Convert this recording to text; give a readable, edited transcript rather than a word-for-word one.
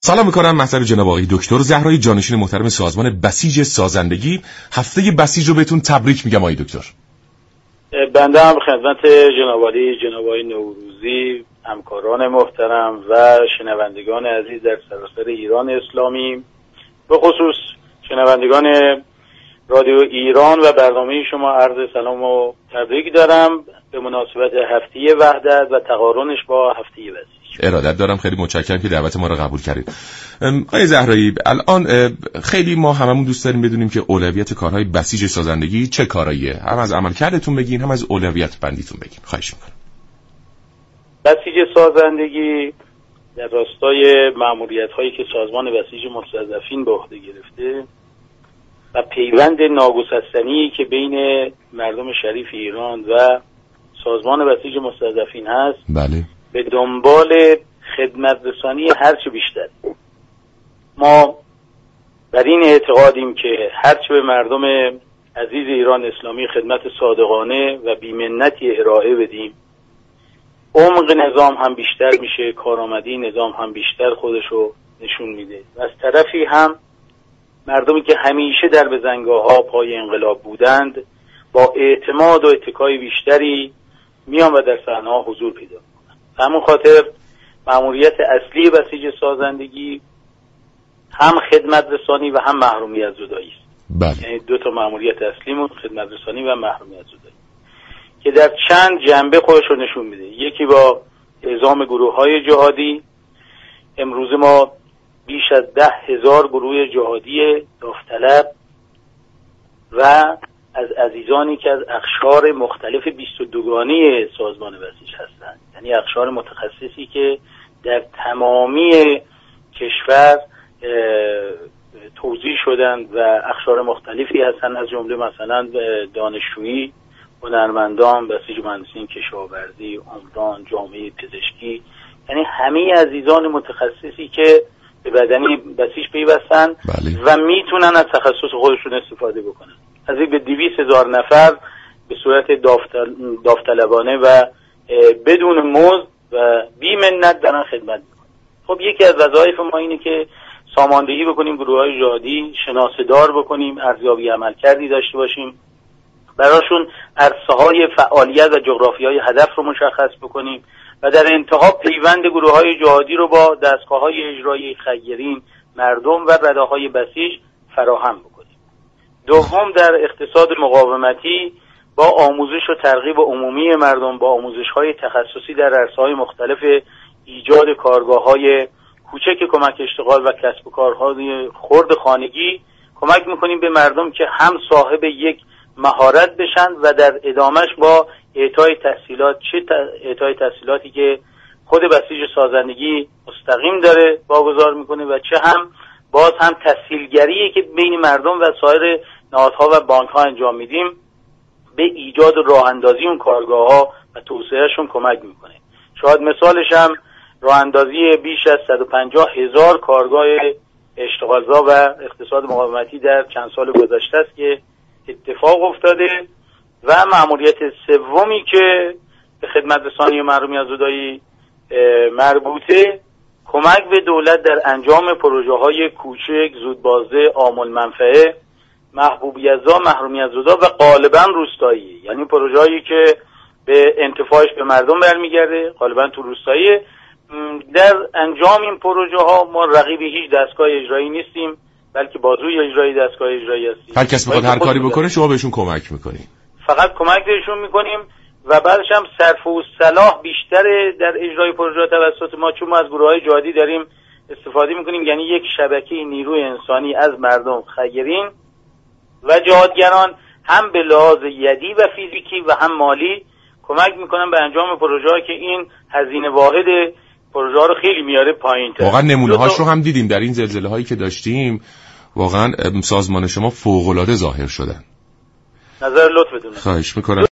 سلام میکنم محضر جناب آقای دکتر زهرایی، جانشین محترم سازمان بسیج سازندگی. هفته بسیج رو بهتون تبریک میگم آقای دکتر. بنده هم خدمت جناب آقای نوروزی، همکاران محترم و شنوندگان عزیز در سراسر ایران اسلامی، به خصوص شنوندگان رادیو ایران و برنامه شما عرض سلام و تبریک دارم به مناسبت هفته وحدت و تقارنش با هفته بسیج. ارادت دارم، خیلی متشکرم که دعوت ما رو قبول کردید. آقای زهرایی، الان خیلی ما هممون دوست داریم بدونیم که اولویت کارهای بسیج سازندگی چه کاراییه. هم از عملکردتون بگین، هم از اولویت بندیتون بگین. خواهش میکنم. بسیج سازندگی در راستای مأموریت‌هایی که سازمان بسیج مستضعفین به عهده گرفته و پیوند ناگسستنی که بین مردم شریف ایران و سازمان بسیج مستضعفین هست، بله، به دنبال خدمت رسانی هرچه بیشتر. ما بر این اعتقادیم که هرچه به مردم عزیز ایران اسلامی خدمت صادقانه و بی‌منتی ارائه بدیم، عمق نظام هم بیشتر میشه، کارآمدی نظام هم بیشتر خودشو نشون میده. و از طرفی هم مردمی که همیشه در بزنگاه‌ها پای انقلاب بودند با اعتماد و اتکای بیشتری میان و در صحنه‌ها حضور پیدا میکنن. همون خاطر مأموریت اصلی بسیج سازندگی هم خدمت رسانی و هم محرومیت زدایی است. بله. یعنی دو تا مأموریت اصلیمون خدمت رسانی و محرومیت زدایی که در چند جنبه خودش رو نشون میده. یکی با اعزام گروه‌های جهادی. امروز ما بیش از 10,000 گروه جهادی داوطلب و از عزیزانی که از اقشار مختلف 22گانه سازمان بسیج هستند، یعنی اقشار متخصصی که در تمامی کشور توزیع شدند و اقشار مختلفی هستند، از جمله مثلا دانشجویی، هنرمندان، بسیج مهندسین، کشاورزی، عمران، جامعه پزشکی، یعنی همه عزیزان متخصصی که به بدنی بسیج پیوستن و میتونن از تخصص خودشون استفاده بکنن. از این به 200,000 نفر به صورت داوطلبانه و بدون مزد و بی منت دارن خدمت میکنن. خب یکی از وظایف ما اینه که ساماندهی بکنیم گروه‌های جهادی، شناسه‌دار بکنیم، ارزیابی عملکردی داشته باشیم، براشون عرصه‌های فعالیت و جغرافیای هدف رو مشخص بکنیم و در انتها پیوند گروه‌های جهادی رو با دستگاه‌های اجرایی خیرین، مردم و رداهای بسیج فراهم بکنیم. دوم، در اقتصاد مقاومتی با آموزش و ترغیب عمومی مردم، با آموزش‌های تخصصی در عرصه‌های مختلف ایجاد کارگاه‌های کوچک کمک اشتغال و کسب و کارهای خرد خانگی کمک می‌کنیم به مردم که هم صاحب یک مهارت بشن و در ادامش با اعطای تسهیلات، اعطای تسهیلاتی که خود بسیج سازندگی مستقیم داره واگذار میکنه و چه هم باز هم تسهیلگریه که بین مردم و سایر نهادها و بانک‌ها انجام میدیم به ایجاد و راه اندازی اون کارگاه‌ها و توسعهشون کمک میکنه. شاید مثالش هم راه اندازی بیش از 150,000 کارگاه اشتغالزا و اقتصاد مقاومتی در چند سال گذشته است که اتفاق افتاده. و مأموریت سومی که به خدمت رسانی و محرومیت زدایی مربوطه، کمک به دولت در انجام پروژه‌های کوچک، زودبازده، عام المنفعه، محبوبیت زا، محرومیت زدا و غالبا روستایی، یعنی پروژه‌هایی که به انتفاعش به مردم برمیگرده، غالبا تو روستایی. در انجام این پروژه‌ها ما رقیب هیچ دستگاه اجرایی نیستیم، بلکه بازوی اجرایی دستگاه اجرایی هستیم. هر کس بخواد هر کاری بکنه شما بهشون کمک میکنید. فقط کمک بهشون میکنیم و بعدش هم صرف و صلاح بیشتره در اجرای پروژه توسط ما، چون ما از گروه‌های جهادی داریم استفاده میکنیم، یعنی یک شبکه نیروی انسانی از مردم، خیرین و جهادگران، هم به لحاظ یدی و فیزیکی و هم مالی کمک میکنن به انجام پروژه‌ها که این هزینه واحد پروژه رو خیلی میاره پایین‌تر. واقعا نمونه‌هاش رو هم دیدیم در این زلزله‌هایی که داشتیم. واقعا سازمان شما فوق‌العاده ظاهر شدن. نظر لطف بدونید. خواهش میکنم.